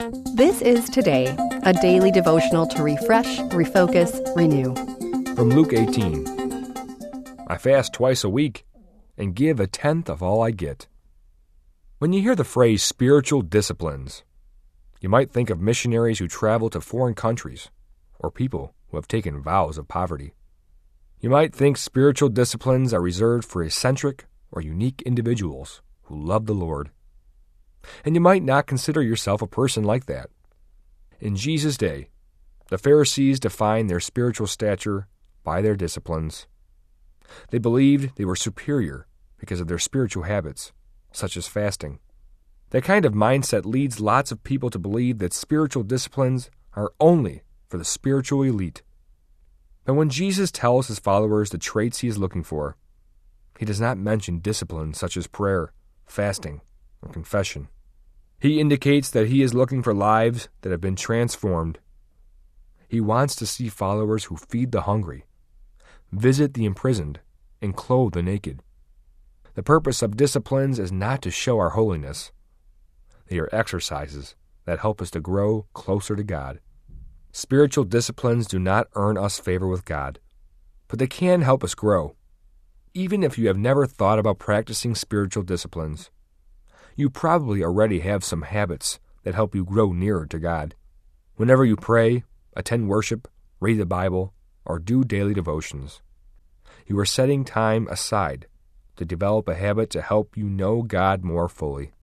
This is Today, a daily devotional to refresh, refocus, renew. From Luke 18. I fast twice a week and give a tenth of all I get. When you hear the phrase spiritual disciplines, you might think of missionaries who travel to foreign countries or people who have taken vows of poverty. You might think spiritual disciplines are reserved for eccentric or unique individuals who love the Lord. And you might not consider yourself a person like that. In Jesus' day, the Pharisees defined their spiritual stature by their disciplines. They believed they were superior because of their spiritual habits, such as fasting. That kind of mindset leads lots of people to believe that spiritual disciplines are only for the spiritual elite. But when Jesus tells his followers the traits he is looking for, he does not mention disciplines such as prayer, fasting, or confession. He indicates that he is looking for lives that have been transformed. He wants to see followers who feed the hungry, visit the imprisoned, and clothe the naked. The purpose of disciplines is not to show our holiness. They are exercises that help us to grow closer to God. Spiritual disciplines do not earn us favor with God, but they can help us grow. Even if you have never thought about practicing spiritual disciplines, you probably already have some habits that help you grow nearer to God. Whenever you pray, attend worship, read the Bible, or do daily devotions, you are setting time aside to develop a habit to help you know God more fully.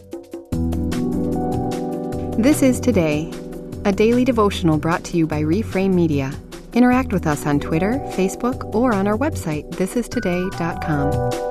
This is Today, a daily devotional brought to you by Reframe Media. Interact with us on Twitter, Facebook, or on our website, thisistoday.com.